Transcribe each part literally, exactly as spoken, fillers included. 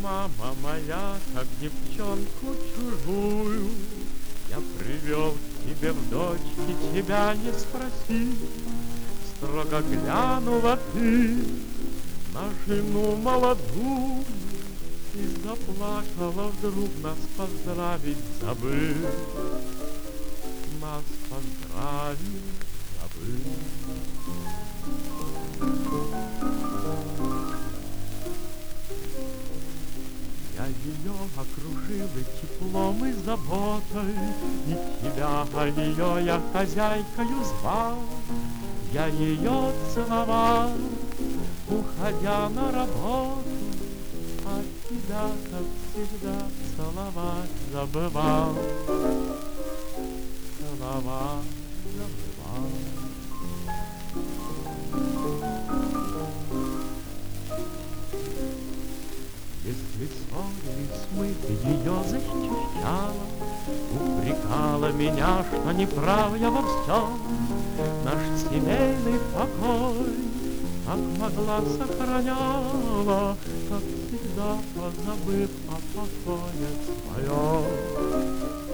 Мама моя, как девчонку чужую, я привел к тебе в дочки, тебя не спроси. Строго глянула ты на жену молодую и заплакала вдруг, нас поздравить забыл. Нас поздравить забыл. Я ее окружил и теплом, и заботой, и тебя, а ее я хозяйкою звал. Я ее целовал, уходя на работу, а тебя, как всегда, целовать забывал. Целовать забывал. Если ссорились мы, ты ее защищала, упрекала меня, что не прав я во всем. Наш семейный покой, как могла, сохраняла, как всегда, позабыв о покое своем.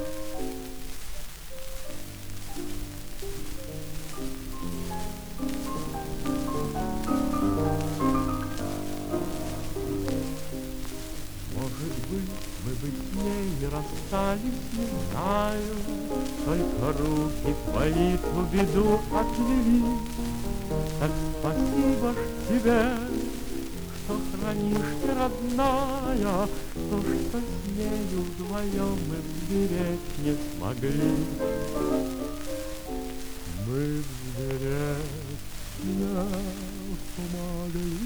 Может быть, мы бы с ней не расстались, не знаю, только руки твои ту беду отвели. Так спасибо ж тебе, что хранишь ты, родная, то, что с нею вдвоем мы взберечь не смогли. Мы взберечь не смогли.